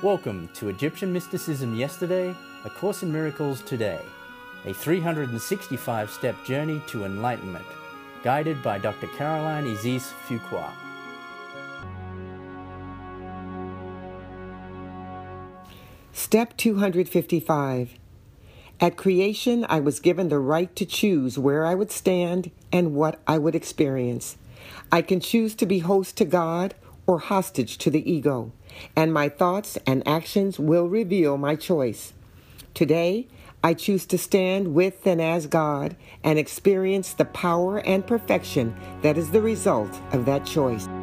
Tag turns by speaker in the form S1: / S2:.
S1: Welcome to Egyptian Mysticism Yesterday, A Course in Miracles Today, a 365-step journey to enlightenment, guided by Dr. Caroline Isis Fuqua.
S2: Step 255. At creation, I was given the right to choose where I would stand and what I would experience. I can choose to be host to God or hostage to the ego, and my thoughts and actions will reveal my choice. Today, I choose to stand with and as God and experience the power and perfection that is the result of that choice.